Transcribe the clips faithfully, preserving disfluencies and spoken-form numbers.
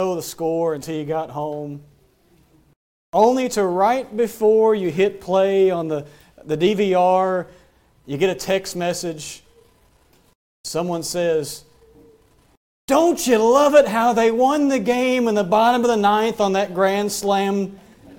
know the score until you got home, only to right before you hit play on the, the D V R, you get a text message. Someone says, "Don't you love it how they won the game in the bottom of the ninth on that grand slam?"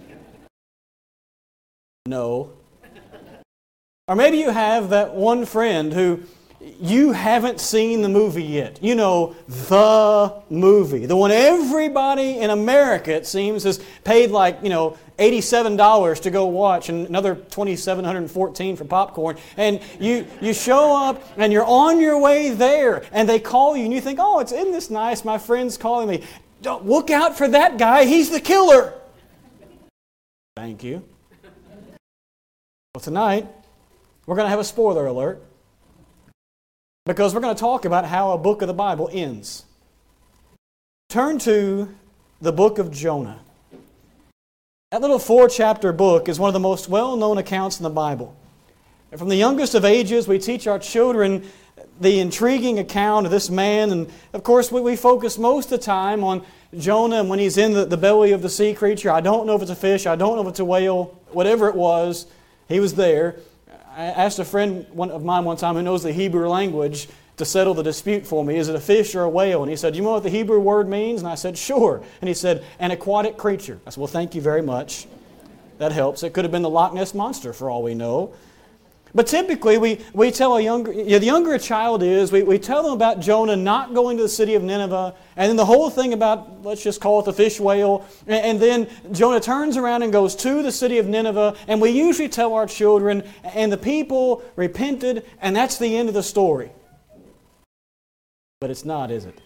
No. Or maybe you have that one friend who you haven't seen the movie yet. You know, the movie. The one everybody in America, it seems, has paid like, you know, eighty-seven dollars to go watch and another two thousand seven hundred fourteen dollars for popcorn. And you, you show up and you're on your way there and they call you and you think, "Oh, it's, isn't this nice? My friend's calling me. Don't, look out for that guy. He's the killer." Thank you. Well, tonight, we're going to have a spoiler alert. Because we're going to talk about how a book of the Bible ends. Turn to the book of Jonah. That little four-chapter book is one of the most well-known accounts in the Bible. And from the youngest of ages, we teach our children the intriguing account of this man. And of course, we, we focus most of the time on Jonah and when he's in the, the belly of the sea creature. I don't know if it's a fish. I don't know if it's a whale. Whatever it was, he was there. I asked a friend of mine one time who knows the Hebrew language to settle the dispute for me. Is it a fish or a whale? And he said, "Do you know what the Hebrew word means?" And I said, "Sure." And he said, "An aquatic creature." I said, "Well, thank you very much. That helps." It could have been the Loch Ness Monster for all we know. But typically, we, we tell a younger, yeah, the younger a child is, we, we tell them about Jonah not going to the city of Nineveh, and then the whole thing about, let's just call it the fish whale, and, and then Jonah turns around and goes to the city of Nineveh, and we usually tell our children, and the people repented, and that's the end of the story. But it's not, is it?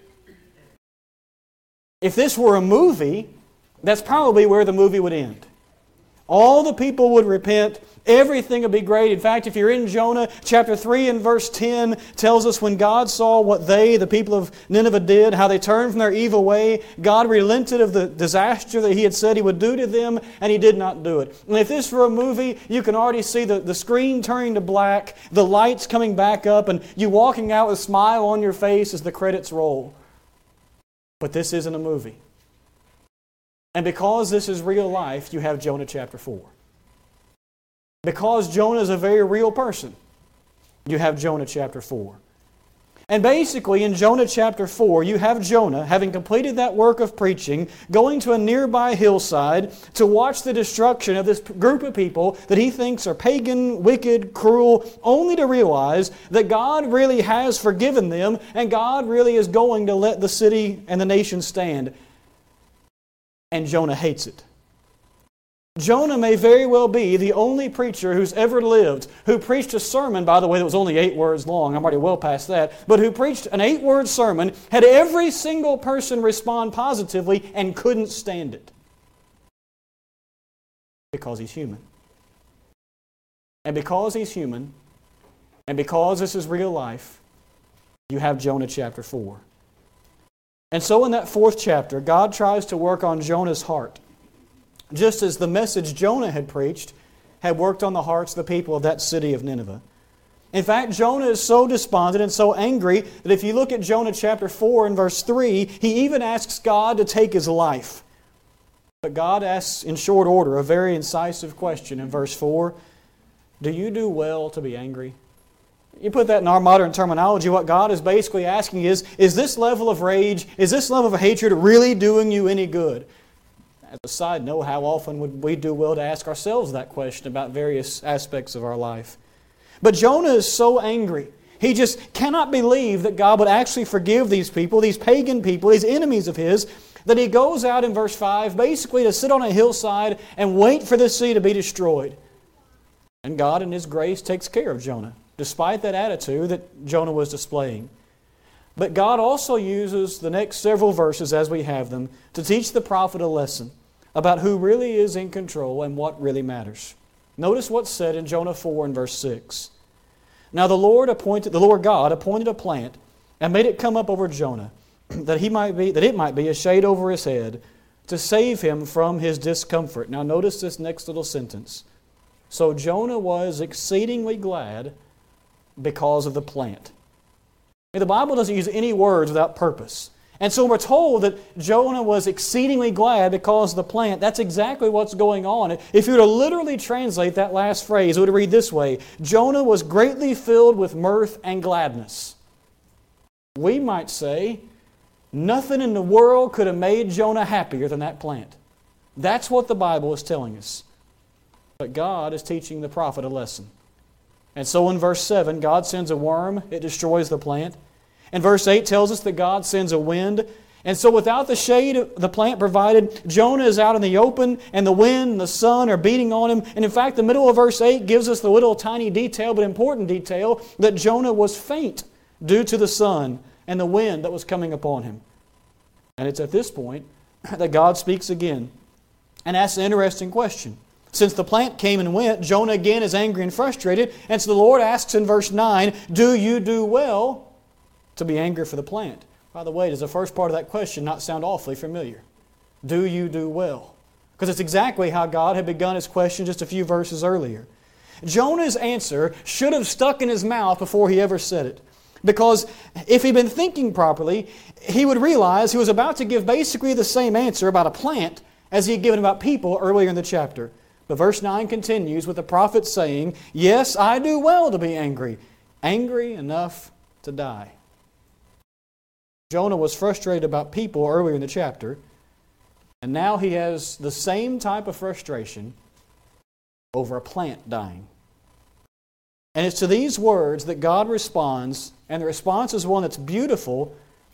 If this were a movie, that's probably where the movie would end. All the people would repent. Everything would be great. In fact, if you're in Jonah, chapter three and verse ten tells us when God saw what they, the people of Nineveh, did, how they turned from their evil way, God relented of the disaster that He had said He would do to them, and He did not do it. And if this were a movie, you can already see the, the screen turning to black, the lights coming back up, and you walking out with a smile on your face as the credits roll. But this isn't a movie. And because this is real life, you have Jonah chapter four. Because Jonah is a very real person, you have Jonah chapter four. And basically in Jonah chapter four, you have Jonah, having completed that work of preaching, going to a nearby hillside to watch the destruction of this group of people that he thinks are pagan, wicked, cruel, only to realize that God really has forgiven them and God really is going to let the city and the nation stand. And Jonah hates it. Jonah may very well be the only preacher who's ever lived who preached a sermon, by the way, that was only eight words long. I'm already well past that. But who preached an eight-word sermon, had every single person respond positively and couldn't stand it. Because he's human. And because he's human, and because this is real life, you have Jonah chapter four. And so in that fourth chapter, God tries to work on Jonah's heart, just as the message Jonah had preached had worked on the hearts of the people of that city of Nineveh. In fact, Jonah is so despondent and so angry that if you look at Jonah chapter four and verse three, he even asks God to take his life. But God asks in short order a very incisive question in verse four. Do you do well to be angry? You put that in our modern terminology, what God is basically asking is, is this level of rage, is this level of hatred really doing you any good? As a side note, how often would we do well to ask ourselves that question about various aspects of our life? But Jonah is so angry. He just cannot believe that God would actually forgive these people, these pagan people, these enemies of His, that he goes out in verse five basically to sit on a hillside and wait for this city to be destroyed. And God in His grace takes care of Jonah, despite that attitude that Jonah was displaying. But God also uses the next several verses as we have them to teach the prophet a lesson about who really is in control and what really matters. Notice what's said in Jonah four and verse six. Now the Lord appointed, the Lord God appointed a plant and made it come up over Jonah, that he might be, that it might be a shade over his head, to save him from his discomfort. Now notice this next little sentence. So Jonah was exceedingly glad because of the plant. The Bible doesn't use any words without purpose. And so we're told that Jonah was exceedingly glad because of the plant. That's exactly what's going on. If you were to literally translate that last phrase, it would read this way: Jonah was greatly filled with mirth and gladness. We might say, nothing in the world could have made Jonah happier than that plant. That's what the Bible is telling us. But God is teaching the prophet a lesson. And so in verse seven, God sends a worm, it destroys the plant. And verse eight tells us that God sends a wind. And so without the shade the plant provided, Jonah is out in the open, and the wind and the sun are beating on him. And in fact, the middle of verse eight gives us the little tiny detail, but important detail, that Jonah was faint due to the sun and the wind that was coming upon him. And it's at this point that God speaks again and asks an interesting question. Since the plant came and went, Jonah again is angry and frustrated. And so the Lord asks in verse nine, do you do well to be angry for the plant? By the way, does the first part of that question not sound awfully familiar? Do you do well? Because it's exactly how God had begun His question just a few verses earlier. Jonah's answer should have stuck in his mouth before he ever said it. Because if he'd been thinking properly, he would realize he was about to give basically the same answer about a plant as he had given about people earlier in the chapter. But verse nine continues with the prophet saying, yes, I do well to be angry, angry enough to die. Jonah was frustrated about people earlier in the chapter, and now he has the same type of frustration over a plant dying. And it's to these words that God responds, and the response is one that's beautiful,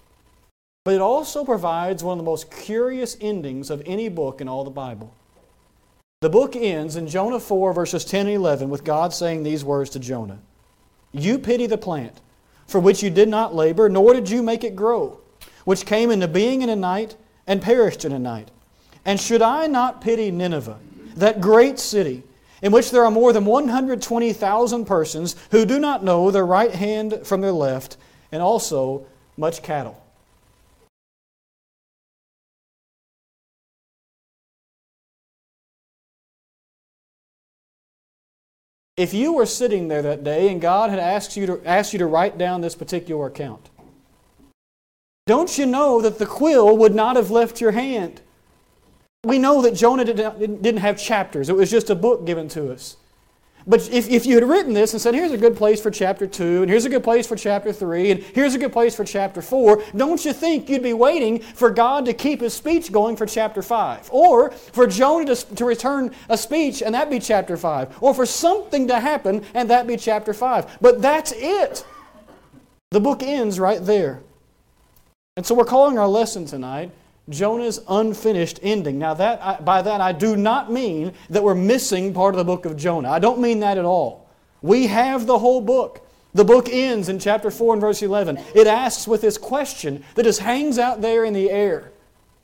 but it also provides one of the most curious endings of any book in all the Bible. The book ends in Jonah four, verses ten and eleven, with God saying these words to Jonah. You pity the plant, for which you did not labor, nor did you make it grow, which came into being in a night and perished in a night. And should I not pity Nineveh, that great city, in which there are more than one hundred twenty thousand persons who do not know their right hand from their left, and also much cattle? If you were sitting there that day and God had asked you to, asked you to write down this particular account, don't you know that the quill would not have left your hand? We know that Jonah didn't, didn't have chapters. It was just a book given to us. But if, if you had written this and said, here's a good place for chapter two, and here's a good place for chapter three, and here's a good place for chapter four, don't you think you'd be waiting for God to keep His speech going for chapter five? Or for Jonah to, to return a speech, and that be chapter five. Or for something to happen, and that be chapter five. But that's it. The book ends right there. And so we're calling our lesson tonight Jonah's unfinished ending. Now, that by that I do not mean that we're missing part of the book of Jonah. I don't mean that at all. We have the whole book. The book ends in chapter four and verse eleven. It asks with this question that just hangs out there in the air.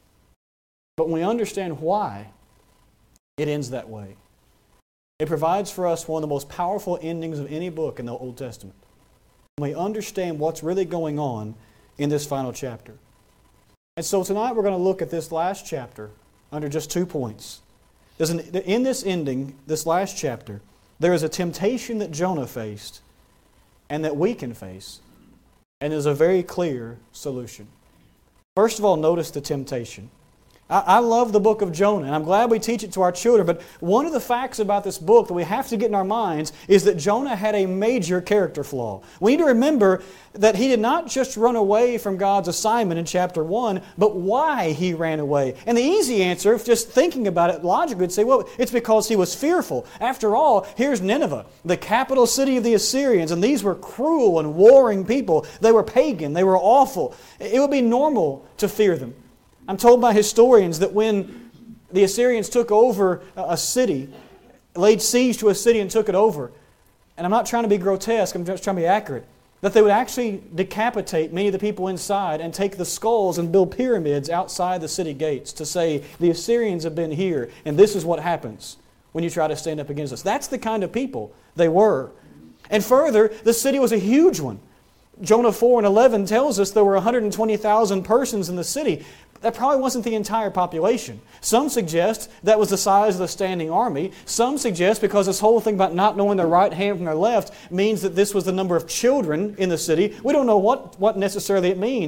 But when we understand why it ends that way, it provides for us one of the most powerful endings of any book in the Old Testament. When we understand what's really going on in this final chapter. And so tonight we're going to look at this last chapter under just two points. There's an, in this ending, this last chapter, there is a temptation that Jonah faced and that we can face, and there's a very clear solution. First of all, notice the temptation. I, I love the book of Jonah, and I'm glad we teach it to our children, but one of the facts about this book that we have to get in our minds is that Jonah had a major character flaw. We need to remember that he did not just run away from God's assignment in chapter one, but why he ran away. And the easy answer, if just thinking about it logically, would say, well, it's because he was fearful. After all, here's Nineveh, the capital city of the Assyrians, and these were cruel and warring people. They were pagan. They were awful. It would be normal to fear them. I'm told by historians that when the Assyrians took over a city, laid siege to a city and took it over, and I'm not trying to be grotesque, I'm just trying to be accurate, that they would actually decapitate many of the people inside and take the skulls and build pyramids outside the city gates to say, the Assyrians have been here, and this is what happens when you try to stand up against us. That's the kind of people they were. And further, the city was a huge one. Jonah four and eleven tells us there were one hundred twenty thousand persons in the city. That probably wasn't the entire population. Some suggest that was the size of the standing army. Some suggest because this whole thing about not knowing their right hand from their left means that this was the number of children in the city. We don't know what, what necessarily it means.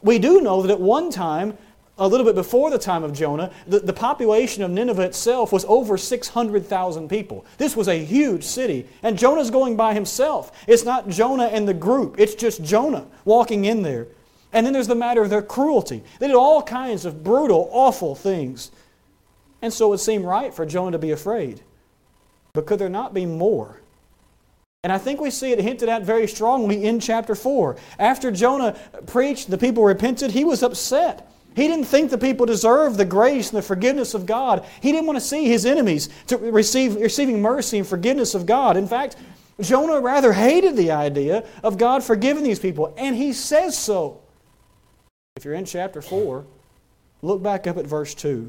We do know that at one time, a little bit before the time of Jonah, the, the population of Nineveh itself was over six hundred thousand people. This was a huge city. And Jonah's going by himself. It's not Jonah and the group. It's just Jonah walking in there. And then there's the matter of their cruelty. They did all kinds of brutal, awful things. And so it would seem right for Jonah to be afraid. But could there not be more? And I think we see it hinted at very strongly in chapter four. After Jonah preached, the people repented, he was upset. He didn't think the people deserved the grace and the forgiveness of God. He didn't want to see his enemies to receive, receiving mercy and forgiveness of God. In fact, Jonah rather hated the idea of God forgiving these people, and he says so. If you're in chapter four, look back up at verse two.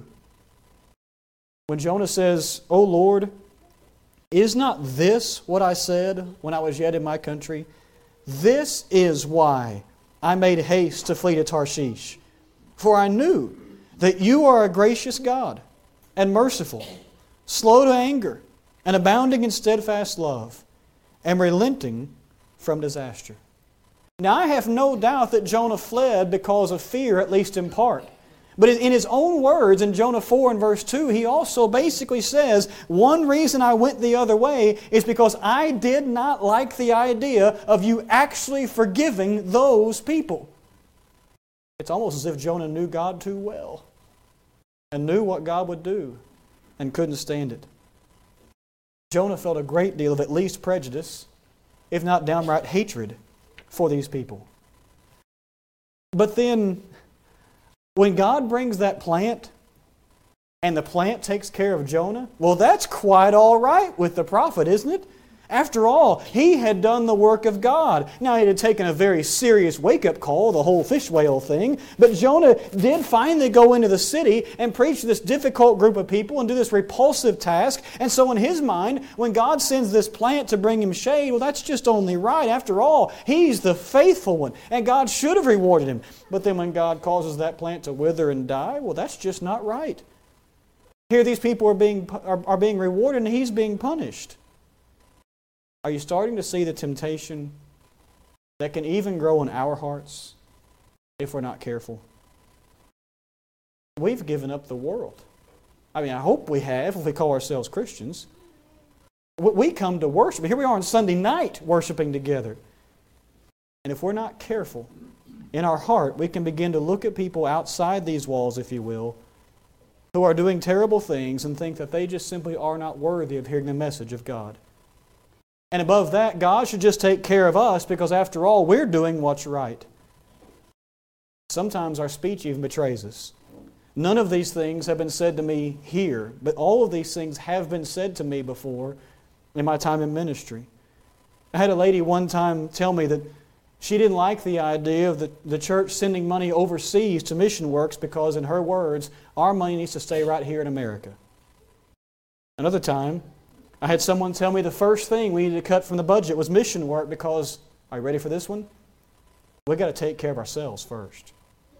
When Jonah says, "O Lord, is not this what I said when I was yet in my country? This is why I made haste to flee to Tarshish. For I knew that you are a gracious God and merciful, slow to anger, and abounding in steadfast love, and relenting from disaster." Now I have no doubt that Jonah fled because of fear, at least in part. But in his own words, in Jonah four and verse two, he also basically says, one reason I went the other way is because I did not like the idea of you actually forgiving those people. It's almost as if Jonah knew God too well and knew what God would do and couldn't stand it. Jonah felt a great deal of at least prejudice, if not downright hatred, for these people. But then, when God brings that plant, and the plant takes care of Jonah, well, that's quite all right with the prophet, isn't it? After all, he had done the work of God. Now, he had taken a very serious wake-up call, the whole fish whale thing, but Jonah did finally go into the city and preach to this difficult group of people and do this repulsive task. And so in his mind, when God sends this plant to bring him shade, well, that's just only right. After all, he's the faithful one, and God should have rewarded him. But then when God causes that plant to wither and die, well, that's just not right. Here these people are being, are, are being rewarded, and he's being punished. Are you starting to see the temptation that can even grow in our hearts if we're not careful? We've given up the world. I mean, I hope we have if we call ourselves Christians. We come to worship. Here we are on Sunday night worshiping together. And if we're not careful, in our heart, we can begin to look at people outside these walls, if you will, who are doing terrible things and think that they just simply are not worthy of hearing the message of God. And above that, God should just take care of us because after all, we're doing what's right. Sometimes our speech even betrays us. None of these things have been said to me here, but all of these things have been said to me before in my time in ministry. I had a lady one time tell me that she didn't like the idea of the, the church sending money overseas to mission works because, in her words, our money needs to stay right here in America. Another time, I had someone tell me the first thing we needed to cut from the budget was mission work because, are you ready for this one? We've got to take care of ourselves first.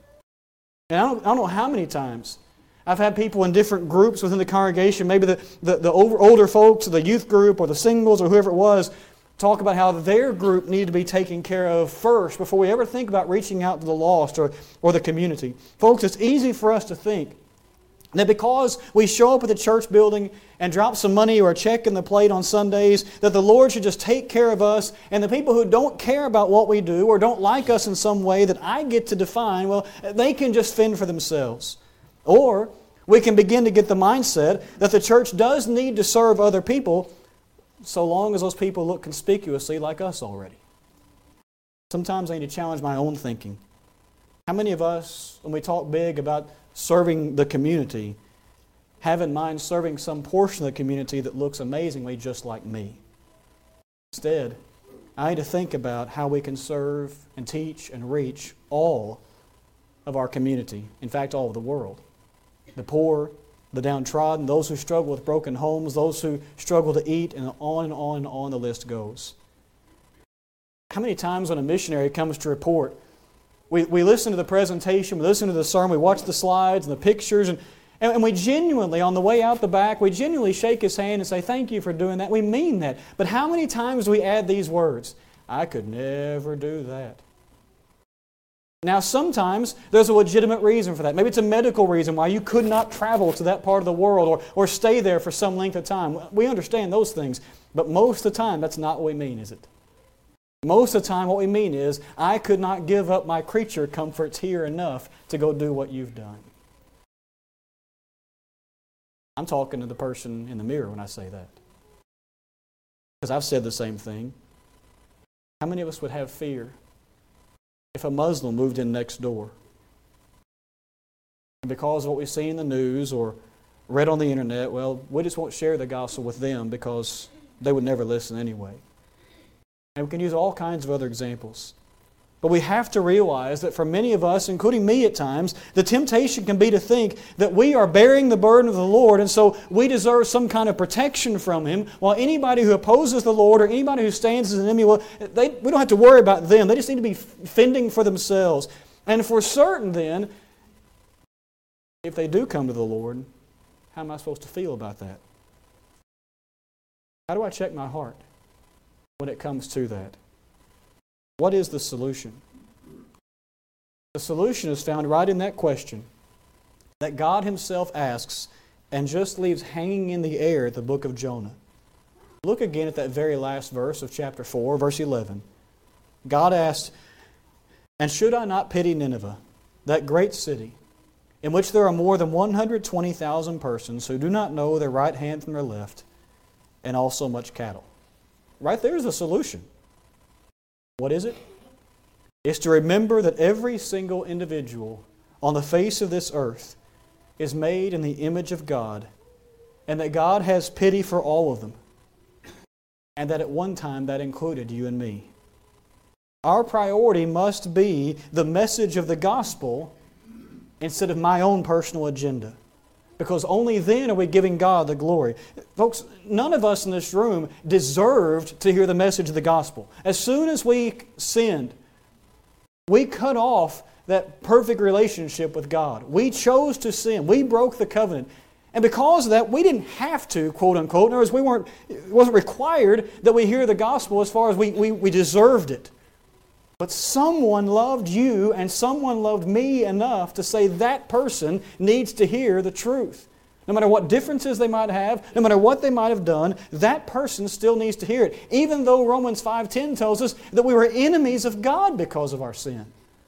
And I don't, I don't know how many times I've had people in different groups within the congregation, maybe the, the, the over, older folks, or the youth group, or the singles, or whoever it was, talk about how their group needed to be taken care of first before we ever think about reaching out to the lost or, or the community. Folks, it's easy for us to think that because we show up at the church building and drop some money or a check in the plate on Sundays, that the Lord should just take care of us, and the people who don't care about what we do or don't like us in some way that I get to define, well, they can just fend for themselves. Or we can begin to get the mindset that the church does need to serve other people so long as those people look conspicuously like us already. Sometimes I need to challenge my own thinking. How many of us, when we talk big about serving the community, have in mind serving some portion of the community that looks amazingly just like me? Instead, I need to think about how we can serve and teach and reach all of our community, in fact, all of the world. The poor, the downtrodden, those who struggle with broken homes, those who struggle to eat, and on and on and on the list goes. How many times when a missionary comes to report, we, we listen to the presentation, we listen to the sermon, we watch the slides and the pictures, and, and we genuinely, on the way out the back, we genuinely shake his hand and say, "Thank you for doing that." We mean that. But how many times do we add these words? "I could never do that." Now, sometimes there's a legitimate reason for that. Maybe it's a medical reason why you could not travel to that part of the world or, or stay there for some length of time. We understand those things. But most of the time, that's not what we mean, is it? Most of the time, what we mean is, I could not give up my creature comforts here enough to go do what you've done. I'm talking to the person in the mirror when I say that. Because I've said the same thing. How many of us would have fear if a Muslim moved in next door? And because of what we see in the news or read on the internet, well, we just won't share the gospel with them because they would never listen anyway. And we can use all kinds of other examples. But we have to realize that for many of us, including me at times, the temptation can be to think that we are bearing the burden of the Lord and so we deserve some kind of protection from Him, while anybody who opposes the Lord or anybody who stands as an enemy, well, they, we don't have to worry about them. They just need to be fending for themselves. And for certain then, if they do come to the Lord, how am I supposed to feel about that? How do I check my heart when it comes to that? What is the solution? The solution is found right in that question that God Himself asks and just leaves hanging in the air at the book of Jonah. Look again at that very last verse of chapter four, verse eleven. God asked, "And should I not pity Nineveh, that great city, in which there are more than one hundred twenty thousand persons who do not know their right hand from their left, and also much cattle?" Right there is the solution. What is it? It's to remember that every single individual on the face of this earth is made in the image of God, and that God has pity for all of them, and that at one time that included you and me. Our priority must be the message of the gospel instead of my own personal agenda, because only then are we giving God the glory. Folks, none of us in this room deserved to hear the message of the gospel. As soon as we sinned, we cut off that perfect relationship with God. We chose to sin. We broke the covenant. And because of that, we didn't have to, quote unquote. In other words, we weren't, it wasn't required that we hear the gospel as far as we, we, we deserved it. But someone loved you and someone loved me enough to say that person needs to hear the truth. No matter what differences they might have, no matter what they might have done, that person still needs to hear it. Even though Romans five ten tells us that we were enemies of God because of our sin.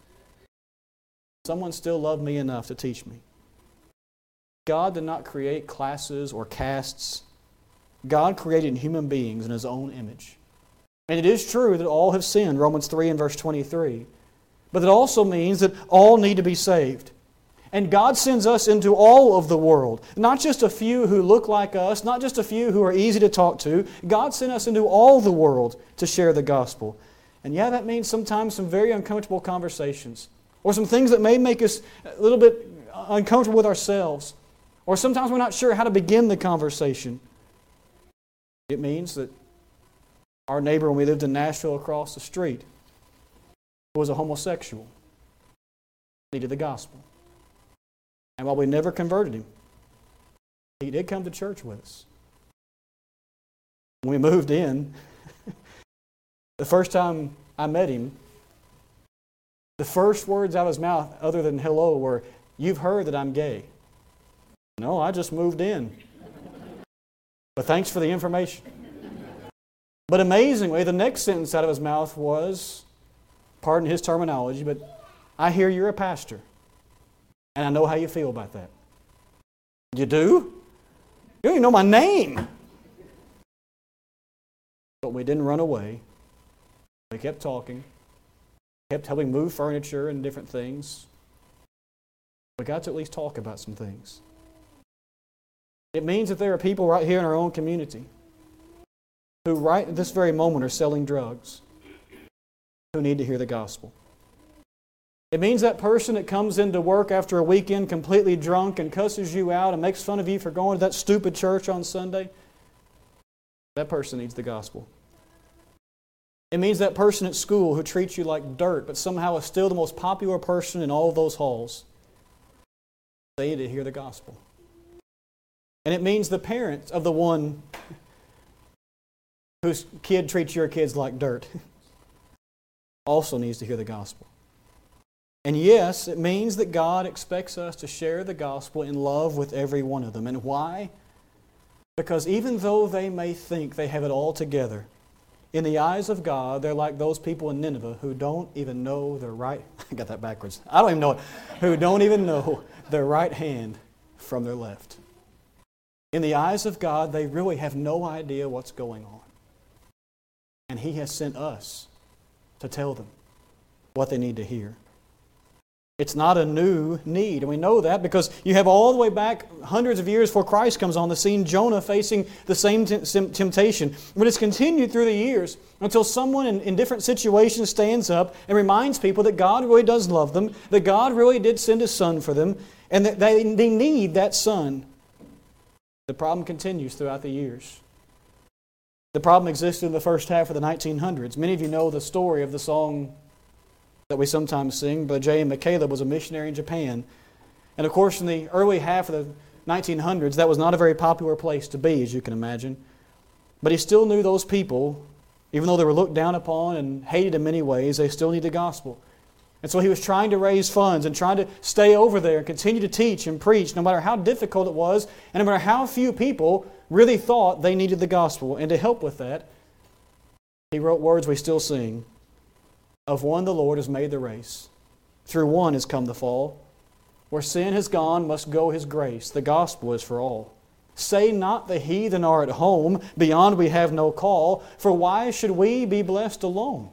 Someone still loved me enough to teach me. God did not create classes or castes. God created human beings in His own image. And it is true that all have sinned, Romans three and verse twenty-three. But it also means that all need to be saved. And God sends us into all of the world. Not just a few who look like us, not just a few who are easy to talk to. God sent us into all the world to share the gospel. And yeah, that means sometimes some very uncomfortable conversations. Or some things that may make us a little bit uncomfortable with ourselves. Or sometimes we're not sure how to begin the conversation. It means that our neighbor, when we lived in Nashville across the street, was a homosexual. Needed the gospel. And while we never converted him, he did come to church with us. When we moved in, the first time I met him, the first words out of his mouth, other than hello, were, "You've heard that I'm gay." "No, I just moved in. But thanks for the information." But amazingly, the next sentence out of his mouth was, pardon his terminology, but, "I hear you're a pastor, and I know how you feel about that." "You do? You don't even know my name." But we didn't run away. We kept talking, kept helping move furniture and different things. We got to at least talk about some things. It means that there are people right here in our own community who right at this very moment are selling drugs, who need to hear the gospel. It means that person that comes into work after a weekend completely drunk and cusses you out and makes fun of you for going to that stupid church on Sunday, that person needs the gospel. It means that person at school who treats you like dirt but somehow is still the most popular person in all of those halls, they need to hear the gospel. And it means the parents of the one whose kid treats your kids like dirt also needs to hear the gospel. And yes, it means that God expects us to share the gospel in love with every one of them. And why? Because even though they may think they have it all together, in the eyes of God, they're like those people in Nineveh who don't even know their right... I got that backwards. I don't even know it. Who don't even know their right hand from their left. In the eyes of God, they really have no idea what's going on. And He has sent us to tell them what they need to hear. It's not a new need, and we know that because you have all the way back hundreds of years before Christ comes on the scene, Jonah facing the same t- temptation. But it's continued through the years until someone in, in different situations stands up and reminds people that God really does love them, that God really did send His Son for them, and that they, they need that Son. The problem continues throughout the years. The problem existed in the first half of the nineteen hundreds. Many of you know the story of the song that we sometimes sing. Brother J. McCaleb was a missionary in Japan. And of course, in the early half of the nineteen hundreds, that was not a very popular place to be, as you can imagine. But he still knew those people, even though they were looked down upon and hated in many ways, they still needed the gospel. And so he was trying to raise funds and trying to stay over there and continue to teach and preach, no matter how difficult it was, and no matter how few people really thought they needed the gospel. And to help with that, he wrote words we still sing. Of one the Lord has made the race. Through one has come the fall. Where sin has gone must go His grace. The gospel is for all. Say not the heathen are at home, beyond we have no call, for why should we be blessed alone?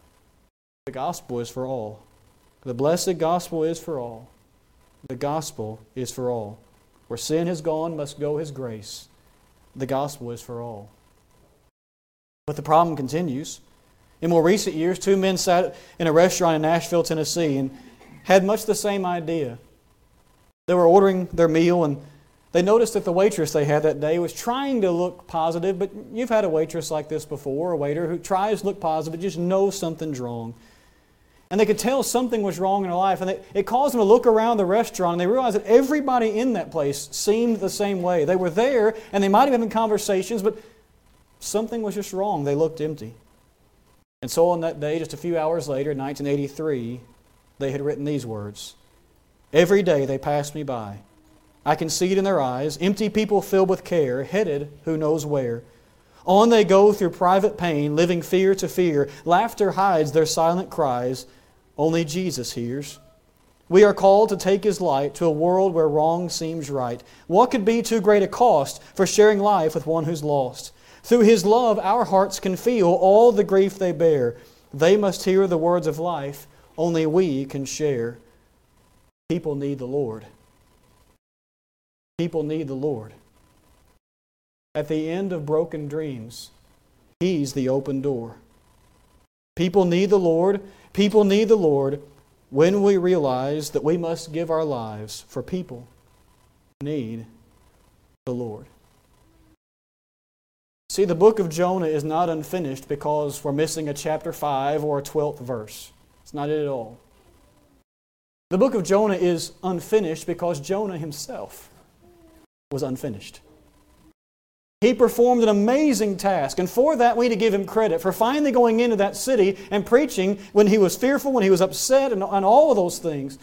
The gospel is for all. The blessed gospel is for all. The gospel is for all. Where sin has gone must go His grace. The gospel is for all. But the problem continues. In more recent years, two men sat in a restaurant in Nashville, Tennessee, and had much the same idea. They were ordering their meal, and they noticed that the waitress they had that day was trying to look positive, but you've had a waitress like this before, a waiter who tries to look positive, but just knows something's wrong. And they could tell something was wrong in her life, and they, it caused them to look around the restaurant, and they realized that everybody in that place seemed the same way. They were there, and they might have been having conversations, but something was just wrong. They looked empty. And so on that day, just a few hours later, in nineteen eighty-three, they had written these words. Every day they pass me by. I can see it in their eyes, empty people filled with care, headed who knows where. On they go through private pain, living fear to fear. Laughter hides their silent cries. Only Jesus hears. We are called to take His light to a world where wrong seems right. What could be too great a cost for sharing life with one who's lost? Through His love, our hearts can feel all the grief they bear. They must hear the words of life only we can share. People need the Lord. People need the Lord. At the end of broken dreams, He's the open door. People need the Lord. People need the Lord when we realize that we must give our lives for people who need the Lord. See, the book of Jonah is not unfinished because we're missing a chapter five or a twelfth verse. It's not it at all. The book of Jonah is unfinished because Jonah himself was unfinished. He performed an amazing task, and for that we need to give him credit for finally going into that city and preaching when he was fearful, when he was upset, and, and all of those things.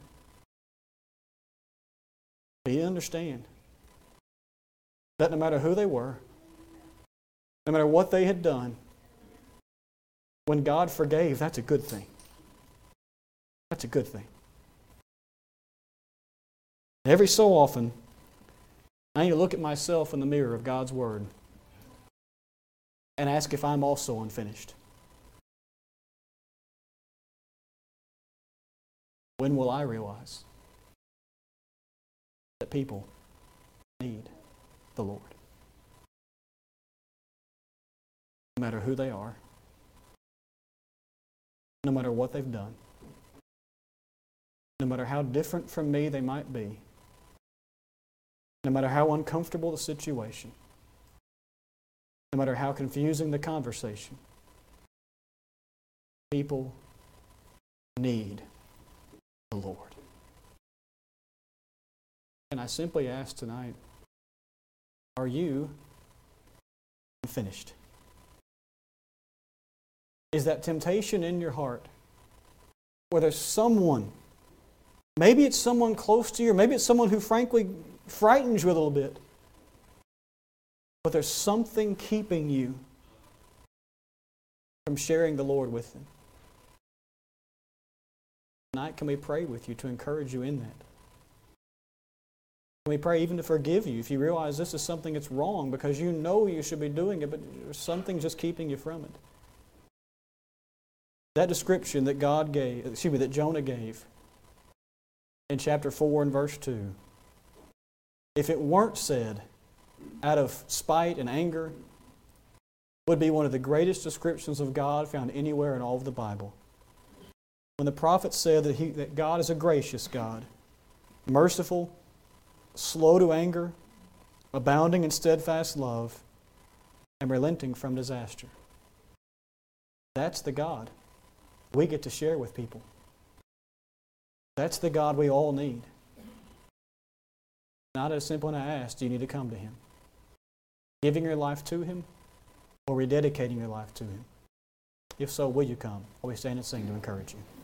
But he didn't understand that no matter who they were, no matter what they had done, when God forgave, that's a good thing. That's a good thing. Every so often, I need to look at myself in the mirror of God's Word and ask if I'm also unfinished. When will I realize that people need the Lord? No matter who they are, no matter what they've done, no matter how different from me they might be, no matter how uncomfortable the situation, no matter how confusing the conversation, people need the Lord. And I simply ask tonight, are you finished? Is that temptation in your heart where there's someone Maybe it's someone close to you, or maybe it's someone who frankly frightens you a little bit. But there's something keeping you from sharing the Lord with them. Tonight, can we pray with you to encourage you in that? Can we pray even to forgive you if you realize this is something that's wrong because you know you should be doing it, but something's just keeping you from it? That description that God gave, excuse me, that Jonah gave in chapter four and verse two, if it weren't said out of spite and anger, would be one of the greatest descriptions of God found anywhere in all of the Bible. When the prophet said that, he, that God is a gracious God, merciful, slow to anger, abounding in steadfast love, and relenting from disaster. That's the God we get to share with people. That's the God we all need. Not as simple as I ask, do you need to come to Him? Giving your life to Him or rededicating your life to Him? If so, will you come? Or we stand and sing to encourage you?